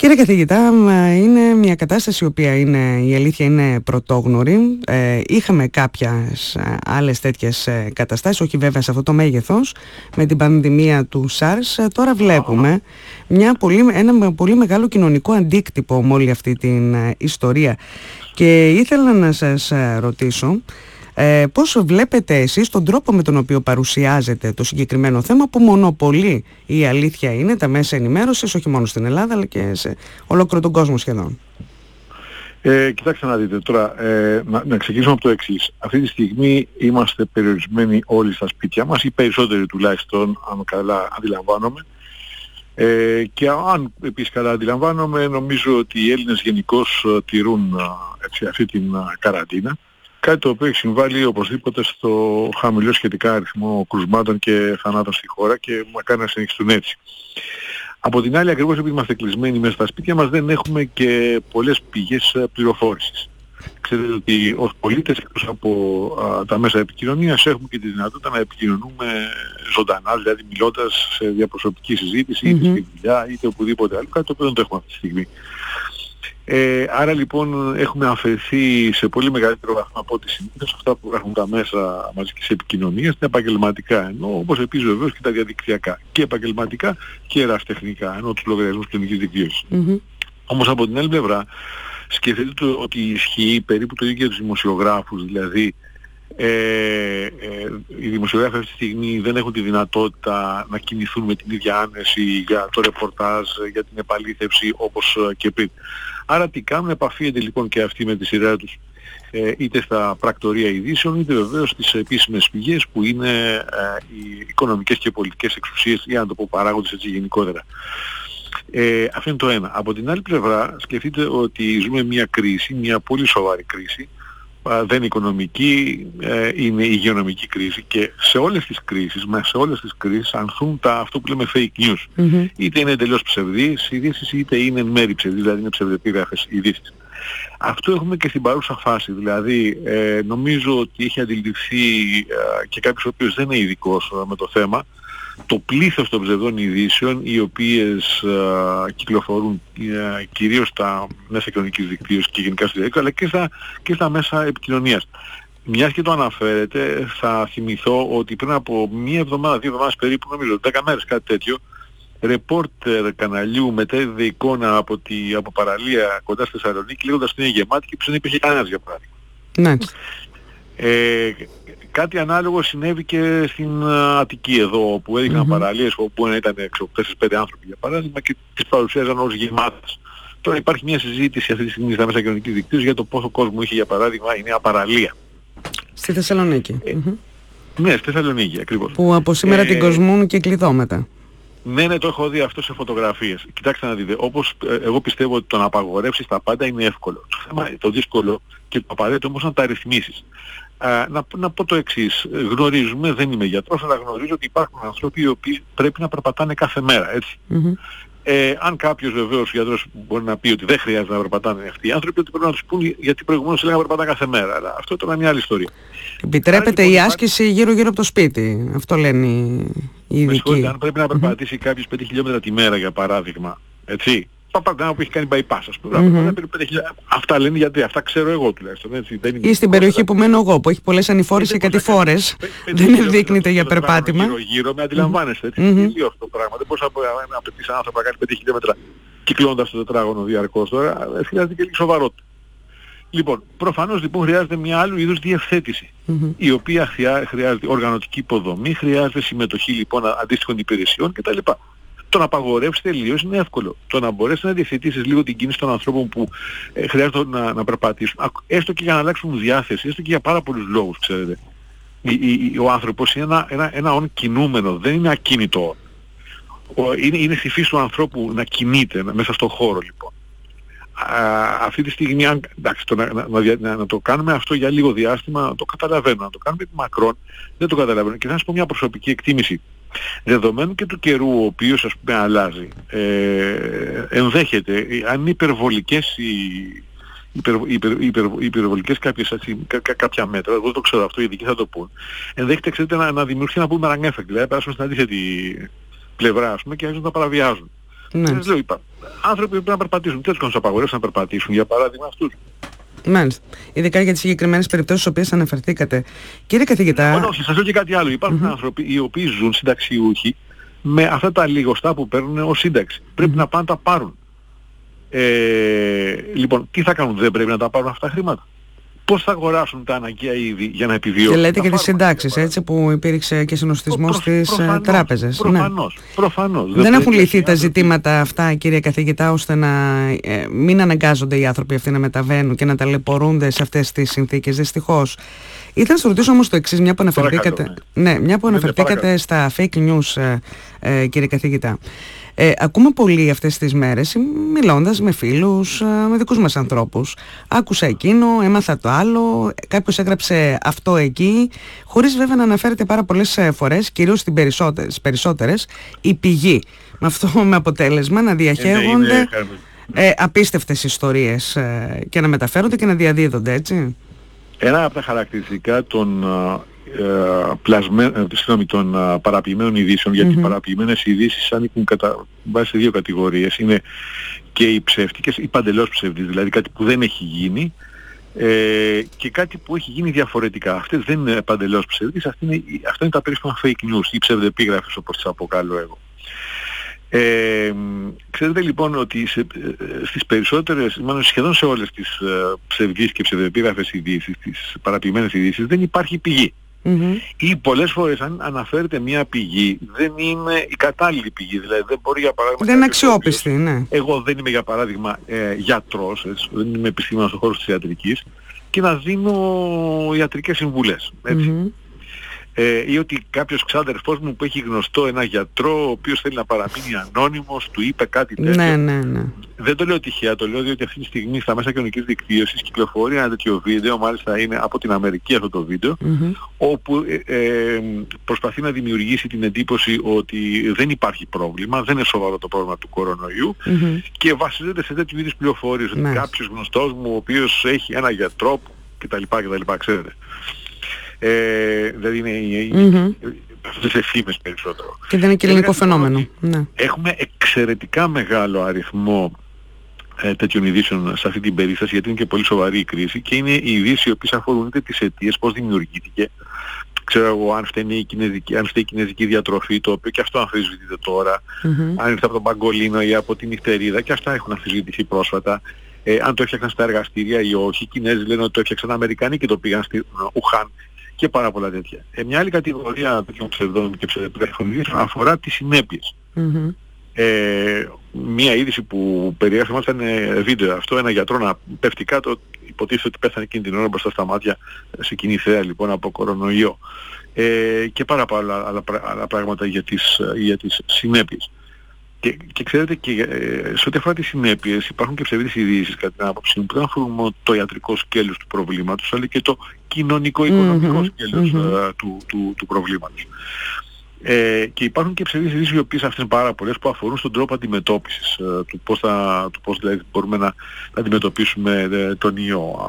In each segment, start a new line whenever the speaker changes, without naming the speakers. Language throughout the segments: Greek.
Κύριε καθηγητά, είναι μια κατάσταση η οποία η αλήθεια είναι πρωτόγνωρη. Είχαμε κάποιες άλλες τέτοιες καταστάσεις, όχι βέβαια σε αυτό το μέγεθος, με την πανδημία του SARS. Τώρα βλέπουμε ένα πολύ μεγάλο κοινωνικό αντίκτυπο με όλη αυτή την ιστορία. Και ήθελα να σας ρωτήσω, πώς βλέπετε εσείς τον τρόπο με τον οποίο παρουσιάζεται το συγκεκριμένο θέμα, που μονοπολεί, η αλήθεια είναι, τα μέσα ενημέρωσης, όχι μόνο στην Ελλάδα αλλά και σε ολόκληρο τον κόσμο σχεδόν?
Κοιτάξτε να δείτε τώρα, να ξεκινήσουμε από το εξής. Αυτή τη στιγμή είμαστε περιορισμένοι όλοι στα σπίτια μας, οι περισσότεροι τουλάχιστον, αν καλά αντιλαμβάνομαι. Και αν επίσης καλά αντιλαμβάνομαι, νομίζω ότι οι Έλληνες γενικώς τηρούν αυτή την καραντίνα. Κάτι το οποίο έχει συμβάλει οπωσδήποτε στο χαμηλό σχετικά αριθμό κρουσμάτων και θανάτων στη χώρα και μακάρι να συνεχιστούν έτσι. Από την άλλη, ακριβώς επειδή είμαστε κλεισμένοι μέσα στα σπίτια μας, δεν έχουμε και πολλές πηγές πληροφόρησης. Ξέρετε ότι ως πολίτες, εκτός από τα μέσα επικοινωνίας, έχουμε και τη δυνατότητα να επικοινωνούμε ζωντανά, δηλαδή μιλώντας σε διαπροσωπική συζήτηση, είτε στη δουλειά, είτε οπουδήποτε άλλο, κάτι το οποίο δεν το έχουμε αυτή τη στιγμή. Άρα λοιπόν έχουμε αφαιρεθεί σε πολύ μεγαλύτερο βαθμό από ό,τι συνήθως αυτά που έχουν τα μέσα μαζικής επικοινωνίας, τα επαγγελματικά, ενώ όπως επίσης βεβαίως και τα διαδικτυακά, και επαγγελματικά και ερασιτεχνικά, ενώ τους λογαριασμούς κοινωνικής δικτύωσης. Όμως από την άλλη πλευρά σκεφτείτε ότι ισχύει περίπου το ίδιο για τους δημοσιογράφους, δηλαδή οι δημοσιογράφοι αυτή τη στιγμή δεν έχουν τη δυνατότητα να κινηθούν με την ίδια άνεση για το ρεπορτάζ, για την επαλήθευση όπως και πριν. Άρα τι κάνουν, επαφίονται λοιπόν και αυτοί με τη σειρά τους είτε στα πρακτορεία ειδήσεων, είτε βεβαίως στις επίσημες πηγές που είναι οι οικονομικές και πολιτικές εξουσίες, για να το πω παράγοντες έτσι γενικότερα. Αυτό είναι το ένα. Από την άλλη πλευρά σκεφτείτε ότι ζούμε μια κρίση, μια πολύ σοβαρή κρίση, δεν είναι οικονομική, είναι υγειονομική κρίση, και σε όλες τις κρίσεις ανθούν αυτό που λέμε fake news. Είτε είναι εντελώς ψευδείς ειδήσεις, είτε είναι εν μέρη ψευδείς, δηλαδή είναι ψευδεπίγραφες ειδήσεις. Αυτό έχουμε και στην παρούσα φάση, δηλαδή νομίζω ότι έχει αντιληφθεί και κάποιος ο οποίος δεν είναι ειδικός με το θέμα, το πλήθος των ψευδών ειδήσεων, οι οποίες κυκλοφορούν κυρίως στα μέσα κοινωνικής δικτύωσης και γενικά στο διαδίκτυο, αλλά και στα μέσα επικοινωνίας. Μιας και το αναφέρεται, θα θυμηθώ ότι πριν από μία εβδομάδα, 2 εβδομάδες περίπου, νομίζω 10 μέρες, κάτι τέτοιο, ρεπόρτερ καναλιού μετέδιδε εικόνα από παραλία κοντά στη Θεσσαλονίκη, λέγοντας ότι είναι γεμάτη και δεν υπήρχε κανένας, για παράδειγμα.
Ναι.
Κάτι ανάλογο συνέβη και στην Αττική εδώ, όπου έδειχναν παραλίες όπου ήταν 4-5 άνθρωποι για παράδειγμα και τις παρουσίαζαν ως γεμάτες. Τώρα υπάρχει μια συζήτηση αυτή τη στιγμή στα μέσα κοινωνικής δικτύωσης για το πόσο κόσμο είχε για παράδειγμα η νέα παραλία.
Στη Θεσσαλονίκη.
Ναι, στη Θεσσαλονίκη ακριβώς.
Που από σήμερα την κοσμούν και κλειδώματα.
Ναι, το έχω δει αυτό σε φωτογραφίες. Κοιτάξτε να δείτε, όπως εγώ πιστεύω ότι το να απαγορεύσεις τα πάντα είναι εύκολο. Το θέμα, το δύσκολο και το απαραίτητο όμως να τα ρυθμίσεις. Να πω το εξής, γνωρίζουμε, δεν είμαι γιατρός, αλλά γνωρίζω ότι υπάρχουν άνθρωποι οι οποίοι πρέπει να περπατάνε κάθε μέρα, έτσι. Αν κάποιος βεβαίως γιατρός μπορεί να πει ότι δεν χρειάζεται να περπατάνε αυτοί οι άνθρωποι, ότι πρέπει να τους πούν γιατί προηγουμένως έλεγαν να περπατάνε κάθε μέρα. Αλλά αυτό τώρα είναι μια άλλη ιστορία.
Επιτρέπεται η άσκηση γύρω-γύρω από το σπίτι, αυτό λένε οι ειδικοί.
Αν πρέπει να περπατήσει κάποιος 5 χιλιόμετρα τη μέρα για παράδειγμα, έτσι. Παπαντάνα που έχει κάνει bypass, ας πούμε. Αυτά λένε γιατί, αυτά ξέρω εγώ τουλάχιστον. Έτσι,
ή στην περιοχή που μένω εγώ, που έχει πολλές ανηφόρες και κατηφόρες. Δεν ενδείκνυται για περπάτημα.
Γύρω-γύρω με αντιλαμβάνεστε. Έτσι, είναι λίγο αυτό το πράγμα. Δεν μπορείς να απαιτείς έναν άνθρωπο να κάνει 5 χιλιόμετρα κυκλώντας το τετράγωνο διαρκώς τώρα. Χρειάζεται και λίγο σοβαρότητα. Λοιπόν, προφανώς λοιπόν χρειάζεται μια άλλου είδους διευθέτηση, η οποία χρειάζεται οργανωτική υποδομή, χρειάζεται συμμετοχή λοιπόν αντίστοιχων υπηρεσιών κτλ. Το να απαγορεύσεις τελείως είναι εύκολο. Το να μπορέσεις να διευθετήσεις λίγο την κίνηση των ανθρώπων που χρειάζεται να περπατήσουν, έστω και για να αλλάξουν διάθεση, έστω και για πάρα πολλούς λόγους, ξέρετε. Ο άνθρωπος είναι ένα όν κινούμενο, δεν είναι ακίνητο. Είναι στη φύση του ανθρώπου να κινείται μέσα στον χώρο λοιπόν. Αυτή τη στιγμή, εντάξει, να το κάνουμε αυτό για λίγο διάστημα, το καταλαβαίνω. Να το κάνουμε μακρόν, δεν το καταλαβαίνω. Και θα σας πω μια προσωπική εκτίμηση. Δεδομένου και του καιρού ο οποίος ας πούμε αλλάζει, ενδέχεται, αν είναι υπερβολικές κάποια μέτρα, εγώ δεν το ξέρω αυτό, οι ειδικοί θα το πούν, ενδέχεται ξέρετε, να δημιουργήσει ένα boomerang effect, δηλαδή περάσουμε στην αντίθετη πλευρά ας πούμε, και να τα παραβιάζουν. Ναι. Λέω, άνθρωποι πρέπει να περπατήσουν. Τι τους απαγορεύσουν να περπατήσουν, για παράδειγμα αυτούς?
Μάλιστα. Ειδικά για τις συγκεκριμένες περιπτώσεις στις οποίες αναφερθήκατε. Κύριε καθηγητά...
Όχι, σας λέω και κάτι άλλο. Υπάρχουν άνθρωποι οι οποίοι ζουν συνταξιούχοι με αυτά τα λιγοστά που παίρνουν ως σύνταξη. Πρέπει να πάνε να τα πάρουν. Λοιπόν, τι θα κάνουν, δεν πρέπει να τα πάρουν αυτά τα χρήματα? Πώς θα αγοράσουν τα αναγκαία είδη για να επιβιώσουν?
Και λέτε και τις συντάξεις, έτσι, που υπήρξε και συνοστισμός στις τράπεζες.
Προφανώς.
Δεν έχουν λυθεί τα ζητήματα αυτά, κύριε καθηγητά, ώστε να μην αναγκάζονται οι άνθρωποι αυτοί να μεταβαίνουν και να ταλαιπωρούνται σε αυτές τις συνθήκες, δυστυχώς. Ήθελα να σας ρωτήσω όμως το εξής, μια που αναφερθήκατε στα fake news, κύριε καθηγητά. Ακούμε πολύ αυτές τις μέρες, μιλώντας με φίλους, με δικούς μας ανθρώπους. Άκουσα εκείνο, έμαθα το άλλο, κάποιος έγραψε αυτό εκεί, χωρίς βέβαια να αναφέρεται πάρα πολλές φορές, κυρίως στις περισσότερες, η πηγή. Με αυτό με αποτέλεσμα να διαχέγονται απίστευτες ιστορίες και να μεταφέρονται και να διαδίδονται, έτσι.
Ένα από τα χαρακτηριστικά των παραποιημένων ειδήσεων, γιατί οι παραποιημένες ειδήσεις ανήκουν κατά βάση σε δύο κατηγορίες. Είναι και οι ψεύτικες, οι παντελώς ψεύτικες, δηλαδή κάτι που δεν έχει γίνει και κάτι που έχει γίνει διαφορετικά. Αυτές δεν είναι παντελώς ψεύτικες, αυτά είναι τα περίφημα fake news ή ψευδεπίγραφες, όπως τις αποκαλώ εγώ. Ξέρετε λοιπόν ότι στις περισσότερες, μάλλον σχεδόν σε όλες τις ψευδείς και ψευδεπίγραφες ειδήσεις, τις παραποιημένες ειδήσεις, δεν υπάρχει πηγή. Ή πολλές φορές αν αναφέρεται μια πηγή δεν είναι η κατάλληλη πηγή, δηλαδή δεν μπορεί, για παράδειγμα...
Δεν είναι αξιόπιστη, ναι.
Εγώ δεν είμαι, για παράδειγμα, γιατρός, έτσι, δεν είμαι επιστήμονας στον χώρο της ιατρικής και να δίνω ιατρικές συμβουλές, έτσι. Ή ότι κάποιος ξάδερφός μου που έχει γνωστό ένα γιατρό ο οποίος θέλει να παραμείνει ανώνυμος, του είπε κάτι τέτοιο.
Ναι.
Δεν το λέω τυχαία, το λέω διότι αυτή τη στιγμή στα μέσα κοινωνικής δικτύωσης κυκλοφορεί ένα τέτοιο βίντεο, μάλιστα είναι από την Αμερική αυτό το βίντεο, όπου προσπαθεί να δημιουργήσει την εντύπωση ότι δεν υπάρχει πρόβλημα, δεν είναι σοβαρό το πρόβλημα του κορονοϊού και βασίζεται σε τέτοιου είδους πληροφορίες, ότι κάποιος γνωστός μου ο οποίος έχει ένα γιατρό κτλ, ξέρετε. Δηλαδή είναι αυτές τις εφήμες περισσότερο.
Και δεν είναι και ελληνικό φαινόμενο. Ναι.
Έχουμε εξαιρετικά μεγάλο αριθμό τέτοιων ειδήσεων σε αυτή την περίσταση, γιατί είναι και πολύ σοβαρή η κρίση και είναι οι ειδήσεις οι οποίες αφορούν είτε τις αιτίες, πώς δημιουργήθηκε, ξέρω εγώ, αν φταίει η κινέζικη διατροφή, το οποίο και αυτό αμφισβητείται τώρα, αν ήρθε από τον Παγκολίνο ή από την νυχτερίδα, και αυτά έχουν αμφισβητηθεί πρόσφατα. Αν το έφτιαξαν στα εργαστήρια ή όχι. Οι Κινέζοι λένε ότι το έφτιαξαν Αμερικανοί και το πήγαν στη Ουχάν και πάρα πολλά τέτοια. Μια άλλη κατηγορία τέτοιων ψευδών και ψευδεπίγραφων ειδήσεων αφορά τις συνέπειες. Μία είδηση που περιέγραψε μάλιστα είναι βίντεο αυτό, ένα γιατρό να πέφτει κάτω, υποτίθεται ότι πέθανε εκείνη την ώρα μπροστά στα μάτια, σε κοινή θέα λοιπόν από κορονοϊό. Και πάρα πολλά άλλα πράγματα για τις συνέπειες. Και ξέρετε, και σε ό,τι αφορά τις συνέπειες υπάρχουν και ψευδείς ειδήσεις κατά την άποψή μου που δεν αφορούν μόνο το ιατρικό σκέλος του προβλήματος, αλλά και το κοινωνικό-οικονομικό σκέλος του προβλήματος. Και υπάρχουν και ψευδείς ειδήσεις οι οποίες αυτές είναι πάρα πολλές που αφορούν στον τρόπο αντιμετώπισης του πώς δηλαδή μπορούμε να αντιμετωπίσουμε τον ιό.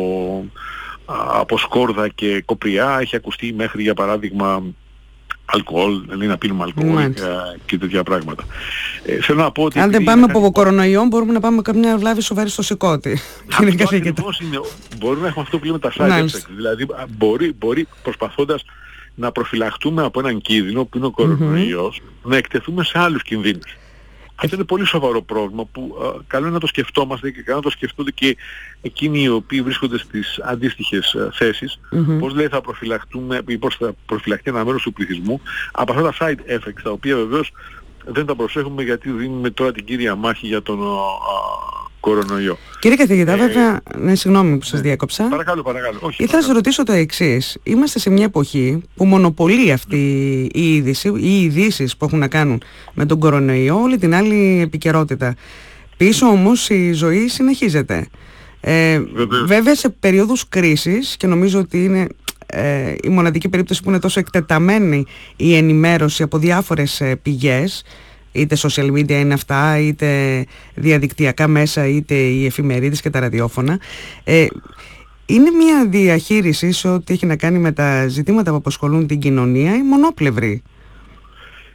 Από σκόρδα και κοπριά έχει ακουστεί μέχρι, για παράδειγμα, αλκοόλ, δηλαδή να πίνουμε αλκοόλ και τέτοια πράγματα. Θέλω να πω ότι...
Αν δεν πάμε από κορονοϊό, μπορούμε να πάμε με καμιά βλάβη σοβαρή στο σηκώτη.
Μπορούμε να έχουμε αυτό που λέμε τα side effects. Δηλαδή μπορεί προσπαθώντας να προφυλαχτούμε από έναν κίνδυνο που είναι ο κορονοϊός, να εκτεθούμε σε άλλους κινδύνους. Αυτό είναι πολύ σοβαρό πρόβλημα που καλό είναι να το σκεφτόμαστε και καλό να το σκεφτούνται και εκείνοι οι οποίοι βρίσκονται στις αντίστοιχες θέσεις, πώς λέει θα προφυλαχτούμε ή πώς θα προφυλαχτεί ένα μέρος του πληθυσμού από αυτά τα side effects, τα οποία βεβαίως δεν τα προσέχουμε γιατί δίνουμε τώρα την κύρια μάχη για τον κορονοϊό.
Κύριε καθηγητά, βέβαια, συγγνώμη που σας διέκοψα.
Παρακαλώ.
Ήθελα να σας ρωτήσω το εξής. Είμαστε σε μια εποχή που μονοπολεί αυτή η είδηση, οι ειδήσεις που έχουν να κάνουν με τον κορονοϊό, όλη την άλλη επικαιρότητα. Πίσω όμως η ζωή συνεχίζεται. Βέβαια σε περίοδους κρίσης, και νομίζω ότι είναι η μοναδική περίπτωση που είναι τόσο εκτεταμένη η ενημέρωση από διάφορες πηγές, είτε social media είναι αυτά, είτε διαδικτυακά μέσα, είτε οι εφημερίδες και τα ραδιόφωνα, είναι μια διαχείριση σε ό,τι έχει να κάνει με τα ζητήματα που απασχολούν την κοινωνία, η μονόπλευρη.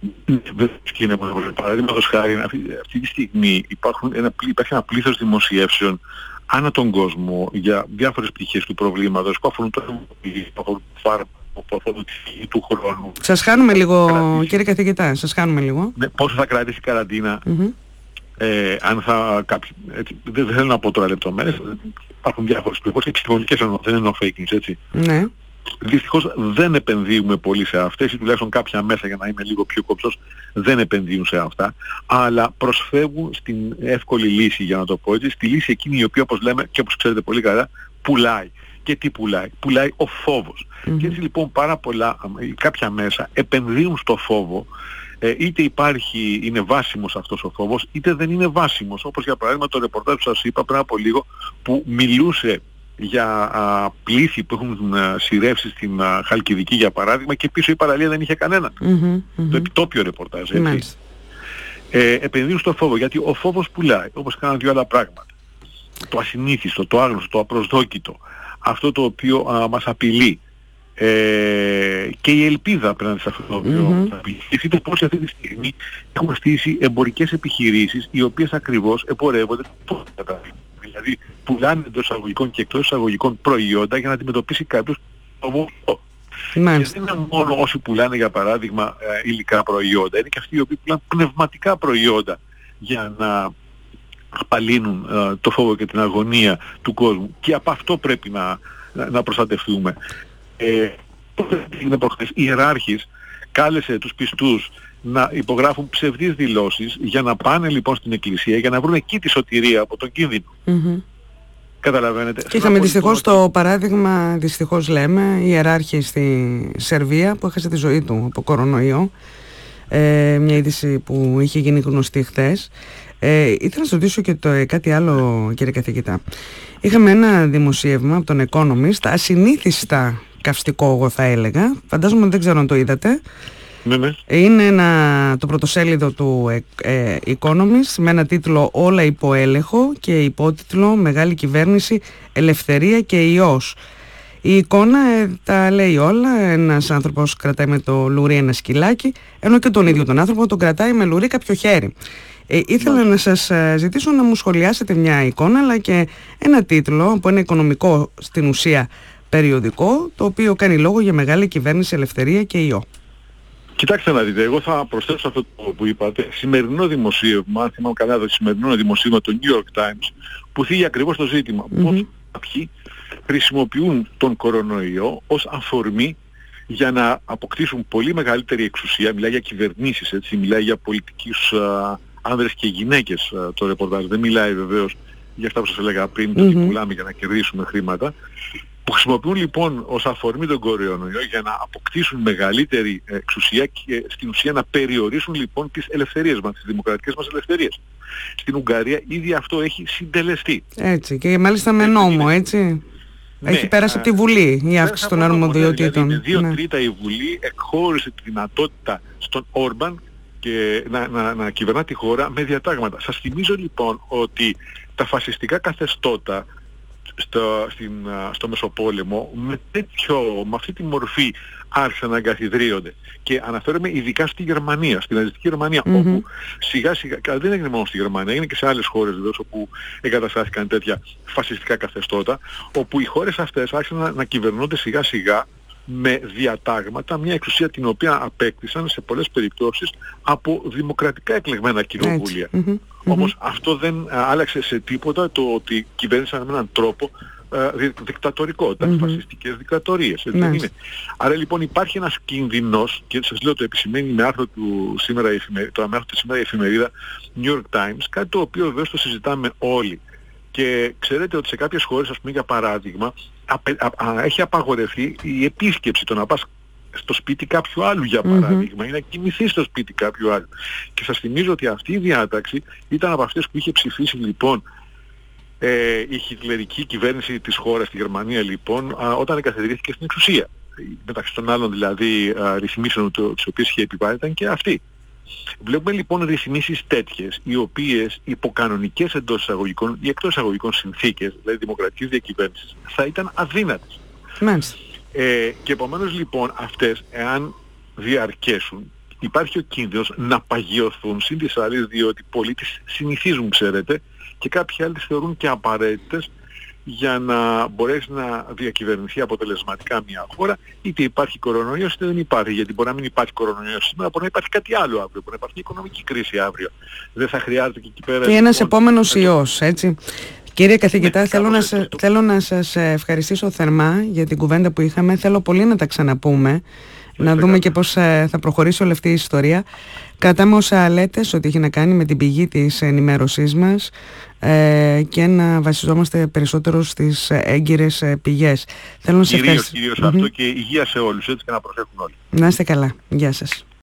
Παραδείγματος χάρη, αυτή τη στιγμή υπάρχει ένα πλήθος δημοσιεύσεων ανά τον κόσμο για διάφορες πτυχές του προβλήματος που αφορούν το φάρμακο, που αφορούν τη φυγή του χρόνου.
Σας χάνουμε λίγο, κύριε καθηγητά, σας χάνουμε λίγο.
Ναι, πόσο θα κρατήσει η καραντίνα, αν θα δεν θέλω να πω τώρα λεπτομέρειες, υπάρχουν διάφορες πληροφορίες επιστημονικές, δεν εννοώ fake news, έτσι.
Ναι.
Δυστυχώς δεν επενδύουμε πολύ σε αυτές ή τουλάχιστον κάποια μέσα, για να είμαι λίγο πιο κόψος, δεν επενδύουν σε αυτά, αλλά προσφεύγουν στην εύκολη λύση, για να το πω έτσι, στη λύση εκείνη η οποία, όπως λέμε και όπως ξέρετε πολύ καλά, πουλάει. Και τι πουλάει? Πουλάει ο φόβος. Και έτσι λοιπόν πάρα πολλά, κάποια μέσα επενδύουν στο φόβο, είτε είναι βάσιμος αυτός ο φόβος, είτε δεν είναι βάσιμος. Όπως για παράδειγμα το ρεπορτάζ που σας είπα πριν από λίγο, που μιλούσε για πλήθη που έχουν σειρεύσει στην Χαλκιδική, για παράδειγμα, και πίσω η παραλία δεν είχε κανέναν. Το επιτόπιο ρεπορτάζ, έτσι. Επενδύουν στο φόβο, γιατί ο φόβος πουλάει, όπως κάνουν δύο άλλα πράγματα. Το ασυνήθιστο, το άγνωστο, το απροσδόκητο, αυτό το οποίο μας απειλεί, και η ελπίδα απέναντι σε αυτό το οποίο μας απειλεί. Δείτε πώς αυτή τη στιγμή έχουμε στήσει εμπορικές επιχειρήσεις, οι οποίες ακριβώς εμπορεύονται πώς δηλαδή πουλάνε εντός εισαγωγικών και εκτός εισαγωγικών προϊόντα για να αντιμετωπίσει κάποιος φόβο. Και δεν είναι μόνο όσοι πουλάνε, για παράδειγμα, υλικά προϊόντα, είναι και αυτοί οι οποίοι πουλάνε πνευματικά προϊόντα για να απαλύνουν το φόβο και την αγωνία του κόσμου, και από αυτό πρέπει να προστατευτούμε. Η ιεράρχης κάλεσε τους πιστούς να υπογράφουν ψευδείς δηλώσεις για να πάνε λοιπόν στην εκκλησία για να βρουν εκεί τη σωτηρία από τον κίνδυνο. Καταλαβαίνετε.
Και είχαμε δυστυχώς το παράδειγμα, δυστυχώς λέμε, ιεράρχη στη Σερβία που έχασε τη ζωή του από κορονοϊό, μια είδηση που είχε γίνει γνωστή χθες. Ήθελα να σας ρωτήσω και κάτι άλλο, κύριε καθηγητά. Είχαμε ένα δημοσίευμα από τον Economist, ασυνήθιστα καυστικό, εγώ θα έλεγα, φαντάζομαι, δεν ξέρω αν το είδατε.
Ναι.
Είναι το πρωτοσέλιδο του Economist με ένα τίτλο «Όλα υπό έλεγχο» και υπότιτλο «Μεγάλη κυβέρνηση, ελευθερία και ιός». Η εικόνα τα λέει όλα. Ένας άνθρωπος κρατάει με το λουρί ένα σκυλάκι, ενώ και τον ίδιο τον άνθρωπο τον κρατάει με λουρί κάποιο χέρι. Ήθελα να σας ζητήσω να μου σχολιάσετε μια εικόνα, αλλά και ένα τίτλο από ένα οικονομικό, στην ουσία περιοδικό, το οποίο κάνει λόγο για μεγάλη κυβέρνηση, ελευθερία και ιό.
Κοιτάξτε να δείτε, εγώ θα προσθέσω αυτό που είπατε. Σημερινό δημοσίευμα, αν θυμάμαι καλά, το σημερινό δημοσίευμα του New York Times, που θίγει ακριβώς το ζήτημα. Πώς κάποιοι χρησιμοποιούν τον κορονοϊό ως αφορμή για να αποκτήσουν πολύ μεγαλύτερη εξουσία. Μιλάει για κυβερνήσεις, έτσι, μιλάει για πολιτικούς άνδρες και γυναίκες το ρεπορτάζ. Δεν μιλάει βεβαίως για αυτά που σας έλεγα πριν, το ότι πουλάμε για να κερδίσουμε χρήματα. Που χρησιμοποιούν λοιπόν ως αφορμή τον κορονοϊό για να αποκτήσουν μεγαλύτερη εξουσία και στην ουσία να περιορίσουν λοιπόν τις ελευθερίες μας, τις δημοκρατικές μας ελευθερίες. Στην Ουγγαρία ήδη αυτό έχει συντελεστεί. Έτσι,
και μάλιστα με νόμο, έτσι. Ναι, έχει πέρασει από τη Βουλή η αύξηση των αρμοδιοτήτων.
Δηλαδή, 2/3 η Βουλή εκχώρησε τη δυνατότητα στον Όρμπαν και να κυβερνά τη χώρα με διατάγματα. Σας θυμίζω λοιπόν ότι τα φασιστικά καθεστώτα στο Μεσοπόλεμο με αυτή τη μορφή άρχισαν να εγκαθιδρύονται, και αναφέρομαι ειδικά στη Γερμανία, στην ναζιστική Γερμανία, όπου σιγά σιγά, δεν έγινε μόνο στη Γερμανία, έγινε και σε άλλες χώρες βεβαίως όπου εγκαταστάθηκαν τέτοια φασιστικά καθεστώτα, όπου οι χώρες αυτές άρχισαν να κυβερνούνται σιγά σιγά με διατάγματα, μια εξουσία την οποία απέκτησαν σε πολλές περιπτώσεις από δημοκρατικά εκλεγμένα κοινοβούλια. Όμως αυτό δεν άλλαξε σε τίποτα το ότι κυβέρνησαν με έναν τρόπο δικτατορικό, ήταν φασιστικές δικτατορίες. Είναι. Άρα λοιπόν υπάρχει ένας κίνδυνος, και σας λέω το επισημαίνει με άρθρο του σήμερα η εφημερίδα New York Times, κάτι το οποίο βεβαίως το συζητάμε όλοι. Και ξέρετε ότι σε κάποιες χώρες, ας πούμε για παράδειγμα, έχει απαγορευτεί η επίσκεψη, το να πας στο σπίτι κάποιου άλλου για παράδειγμα, ή να κοιμηθείς στο σπίτι κάποιου άλλου. Και σας θυμίζω ότι αυτή η διάταξη ήταν από αυτές που είχε ψηφίσει λοιπόν η χιτλερική κυβέρνηση της χώρας, στη Γερμανία λοιπόν, όταν εγκαθιδρύθηκε στην εξουσία. Μεταξύ των άλλων δηλαδή ρυθμίσεων τις οποίες είχε επιβάλει ήταν και αυτή. Βλέπουμε λοιπόν ρυθμίσεις τέτοιες, οι οποίες υπό κανονικές εντός εισαγωγικών ή εκτός εισαγωγικών συνθήκες, δηλαδή δημοκρατικής διακυβέρνησης, θα ήταν αδύνατες. Και επομένως λοιπόν αυτές, εάν διαρκέσουν, υπάρχει ο κίνδυνος να παγιωθούν συν τις άλλες, διότι πολλοί τις συνηθίζουν, ξέρετε, και κάποιοι άλλοι τις θεωρούν και απαραίτητες για να μπορέσει να διακυβερνηθεί αποτελεσματικά μια χώρα, είτε υπάρχει κορονοϊός είτε δεν υπάρχει. Γιατί μπορεί να μην υπάρχει κορονοϊός σήμερα, μπορεί να υπάρχει κάτι άλλο αύριο, μπορεί να υπάρχει οικονομική κρίση αύριο. Δεν θα χρειάζεται και εκεί πέρα.
Και ένας επόμενος ιός, έτσι. Κύριε καθηγητά, θέλω να σας ευχαριστήσω θερμά για την κουβέντα που είχαμε. Θέλω πολύ να τα ξαναπούμε, να δούμε και πώς θα προχωρήσει όλη αυτή η ιστορία. Κρατάμε όσα λέτε ότι έχει να κάνει με την πηγή της ενημέρωσής μας και να βασιζόμαστε περισσότερο στις έγκυρες πηγές. Θέλω να σας ευχαριστήσω.
Κυρίως αυτό, και υγεία σε όλους, έτσι, και να προσέχουν όλοι.
Να είστε καλά. Γεια σας.